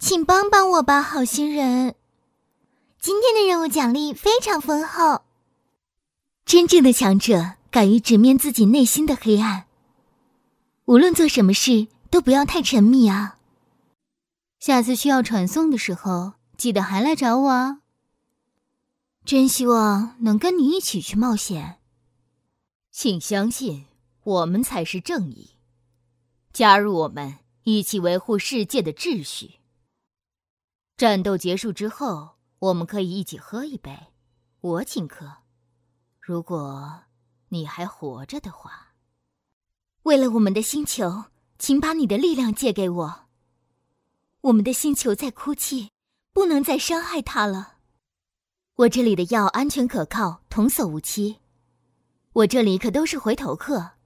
请帮帮我吧，好心人。今天的任务奖励非常丰厚。真正的强者敢于直面自己内心的黑暗。无论做什么事，都不要太沉迷啊。下次需要传送的时候，记得还来找我啊。真希望能跟你一起去冒险。 请相信，我们才是正义。加入我们，一起维护世界的秩序。战斗结束之后，我们可以一起喝一杯，我请客。如果你还活着的话。 为了我们的星球，请把你的力量借给我。我们的星球在哭泣，不能再伤害它了。我这里的药安全可靠，童叟无欺。我这里可都是回头客，